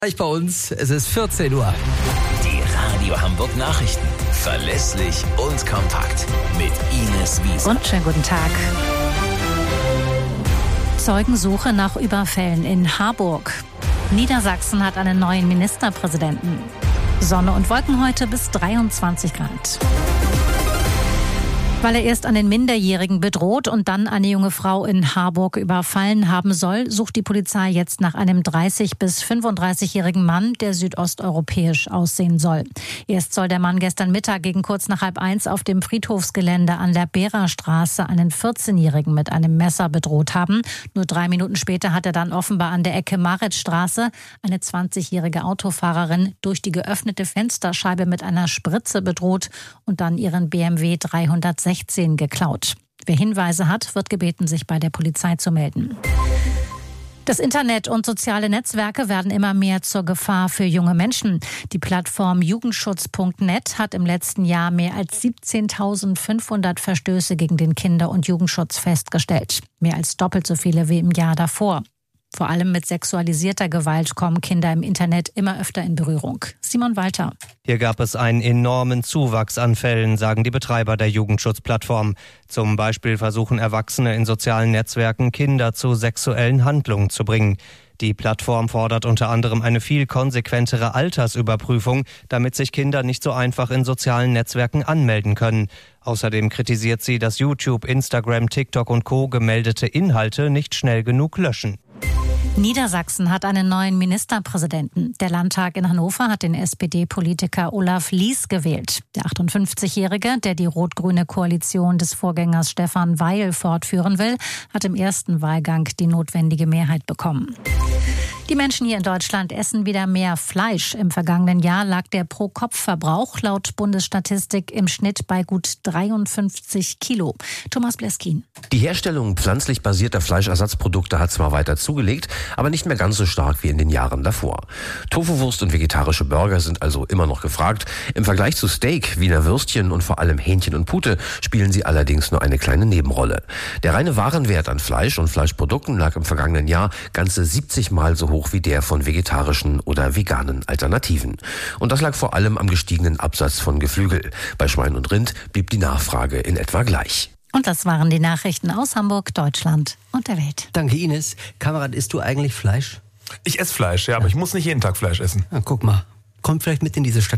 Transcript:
Gleich bei uns, es ist 14 Uhr. Die Radio Hamburg Nachrichten. Verlässlich und kompakt. Mit Ines Wiese. Und schönen guten Tag. Zeugensuche nach Überfällen in Harburg. Niedersachsen hat einen neuen Ministerpräsidenten. Sonne und Wolken heute bis 23 Grad. Weil er erst einen Minderjährigen bedroht und dann eine junge Frau in Harburg überfallen haben soll, sucht die Polizei jetzt nach einem 30- bis 35-jährigen Mann, der südosteuropäisch aussehen soll. Erst soll der Mann gestern Mittag gegen kurz nach 12:30 auf dem Friedhofsgelände an der Behrerstraße einen 14-jährigen mit einem Messer bedroht haben. Nur 3 Minuten später hat er dann offenbar an der Ecke Maritzstraße eine 20-jährige Autofahrerin durch die geöffnete Fensterscheibe mit einer Spritze bedroht und dann ihren BMW 316 geklaut. Wer Hinweise hat, wird gebeten, sich bei der Polizei zu melden. Das Internet und soziale Netzwerke werden immer mehr zur Gefahr für junge Menschen. Die Plattform Jugendschutz.net hat im letzten Jahr mehr als 17.500 Verstöße gegen den Kinder- und Jugendschutz festgestellt. Mehr als doppelt so viele wie im Jahr davor. Vor allem mit sexualisierter Gewalt kommen Kinder im Internet immer öfter in Berührung. Simon Walter. Hier gab es einen enormen Zuwachs an Fällen, sagen die Betreiber der Jugendschutzplattform. Zum Beispiel versuchen Erwachsene in sozialen Netzwerken Kinder zu sexuellen Handlungen zu bringen. Die Plattform fordert unter anderem eine viel konsequentere Altersüberprüfung, damit sich Kinder nicht so einfach in sozialen Netzwerken anmelden können. Außerdem kritisiert sie, dass YouTube, Instagram, TikTok und Co. gemeldete Inhalte nicht schnell genug löschen. Niedersachsen hat einen neuen Ministerpräsidenten. Der Landtag in Hannover hat den SPD-Politiker Olaf Lies gewählt. Der 58-Jährige, der die rot-grüne Koalition des Vorgängers Stefan Weil fortführen will, hat im ersten Wahlgang die notwendige Mehrheit bekommen. Die Menschen hier in Deutschland essen wieder mehr Fleisch. Im vergangenen Jahr lag der Pro-Kopf-Verbrauch laut Bundesstatistik im Schnitt bei gut 53 Kilo. Thomas Bleskin. Die Herstellung pflanzlich basierter Fleischersatzprodukte hat zwar weiter zugelegt, aber nicht mehr ganz so stark wie in den Jahren davor. Tofuwurst und vegetarische Burger sind also immer noch gefragt. Im Vergleich zu Steak, Wiener Würstchen und vor allem Hähnchen und Pute spielen sie allerdings nur eine kleine Nebenrolle. Der reine Warenwert an Fleisch und Fleischprodukten lag im vergangenen Jahr ganze 70 Mal so hoch wie der von vegetarischen oder veganen Alternativen. Und das lag vor allem am gestiegenen Absatz von Geflügel. Bei Schwein und Rind blieb die Nachfrage in etwa gleich. Und das waren die Nachrichten aus Hamburg, Deutschland und der Welt. Danke, Ines. Kamerad, isst du eigentlich Fleisch? Ich esse Fleisch, ja, aber ich muss nicht jeden Tag Fleisch essen. Na, guck mal. Kommt vielleicht mit in diese Stadt.